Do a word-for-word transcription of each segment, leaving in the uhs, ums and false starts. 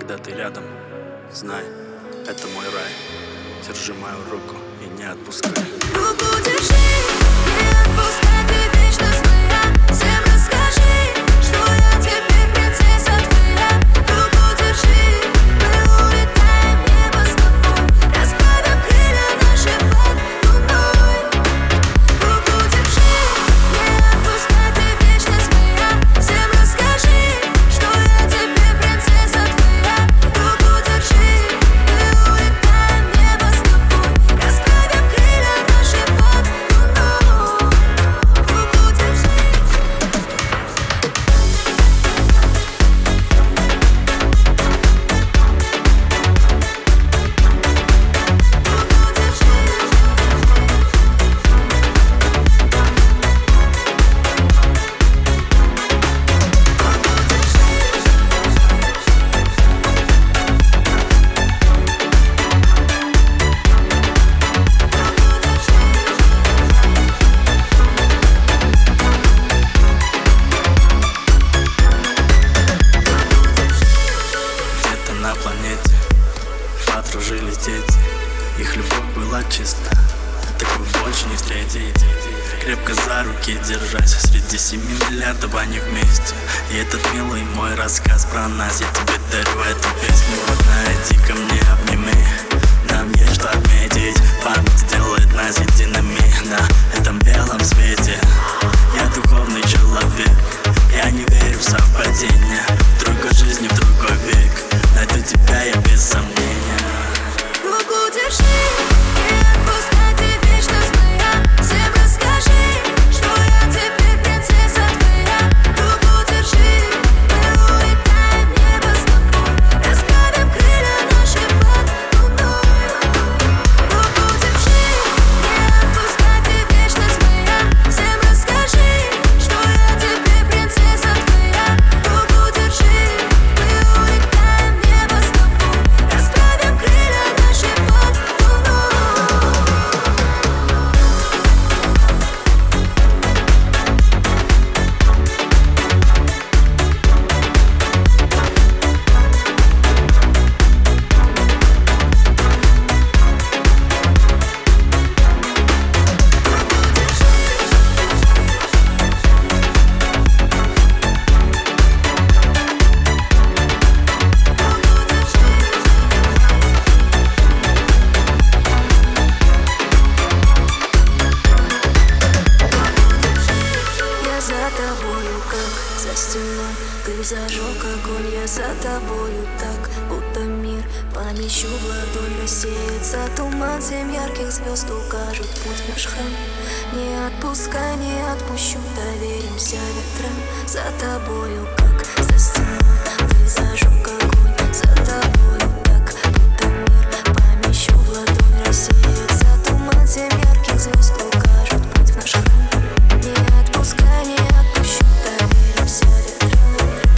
Когда ты рядом, знай, это мой рай. Держи мою руку и не отпускай. Руку держи, не отпускай, ты вечность моя. Всем расскажи, что я теперь принцесса твоя. Руку держи, мы улетаем в небо с тобой. Расправим крылья наши под луной. Руку держи, не отпускай, ты вечность моя. Всем расскажи, что я теперь принцесса твоя. Руку держи, мы улетаем в небо с тобой. Расправим крылья наши под луной. Руку держи. Где-то на планете подружились дети. Их любовь была чиста, такую больше не встретить. Крепко за руки держась, среди семи миллиардов они вместе. И этот милый мой рассказ про нас я тебе дарю эту песню. Родная, иди ко мне, обними. Нам есть что отметить. Память делает нас едиными на этом белом свете. Я духовный человек, я не верю в совпадения. В другой жизни, в другой век найду тебя я без сомнения. Руку держи, не отпускай, ты вечность моя. Всем расскажи, что я теперь принцесса твоя. Руку держи, мы улетаем в небо с тобой. Расправим крылья наши под луной. Руку держи, не отпускай, ты вечность моя. Всем расскажи, что я теперь принцесса твоя. Руку держи, мы улетаем в небо с тобой. Расправим крылья наши под луной. Я за тобою, как за стеной. Ты зажег огонь, я за тобою так, будто мир помещу в ладонь. Рассеется туман, семь ярких звезд укажут путь в наш храм. Не отпускай, не отпущу, доверимся ветрам. За тобою, как за стеной. Ты зажег огонь, за тобою так, будто мир помещу в ладонь. Рассеется туман, семь ярких звезд укажут путь в наш храм. Не отпускай, не отпущу, доверимся ветрам.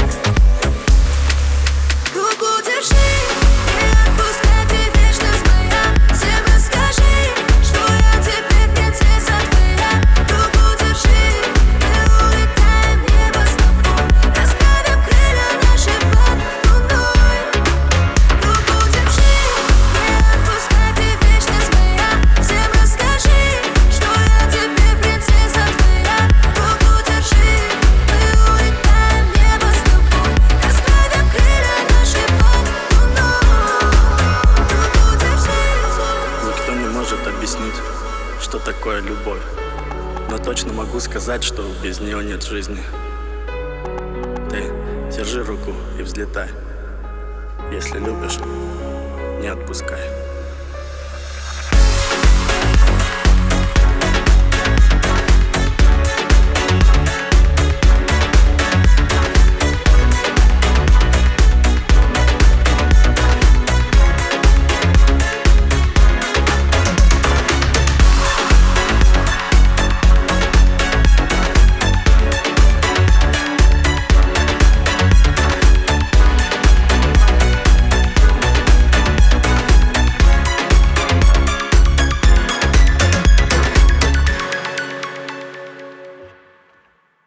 Руку держи, не отпускай, ты вечность моя. Всем расскажи, что я теперь принцесса твоя. Руку держи, мы улетаем в небо с тобой. Расправим крылья наши под луной. Руку держи, не отпускай, ты вечность моя. Всем расскажи, что я теперь принцесса твоя. Руку держи, мы улетаем в небо с тобой. Расправим крылья наши под луной. Руку держи. Никто не может объяснить, что такое любовь. Но точно могу сказать, что без нее нет жизни. Ты держи руку и взлетай. Если любишь, не отпускай.